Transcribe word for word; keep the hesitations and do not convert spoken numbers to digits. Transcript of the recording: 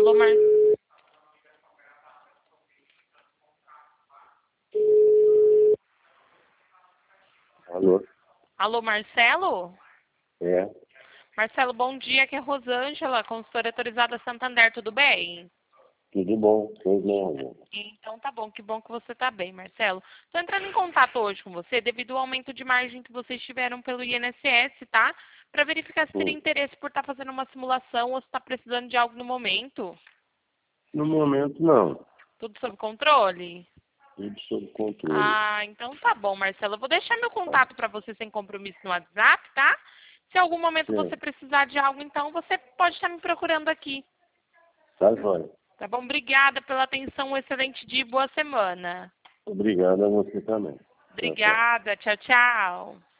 Alô, Mar... Alô? Alô, Marcelo? É, Marcelo, bom dia. Aqui é Rosângela, consultora autorizada Santander. Tudo bem? tudo bom, tudo bom. Então tá bom, que bom que você tá bem, Marcelo. Tô entrando em contato hoje com você devido ao aumento de margem que vocês tiveram pelo I N S S, tá? Para verificar se teria Hum. interesse por estar fazendo uma simulação ou se está precisando de algo no momento. No momento, não. Tudo sob controle? Tudo sob controle. Ah, então tá bom, Marcelo. Eu vou deixar meu Tá, contato para você sem compromisso no WhatsApp, tá? Se em algum momento você certo. precisar de algo, então você pode estar me procurando aqui. Tá, jóia. Tá bom? Obrigada pela atenção. Um excelente dia e boa semana. Obrigado a você também. Tchau, tchau. Obrigada. Tchau, tchau.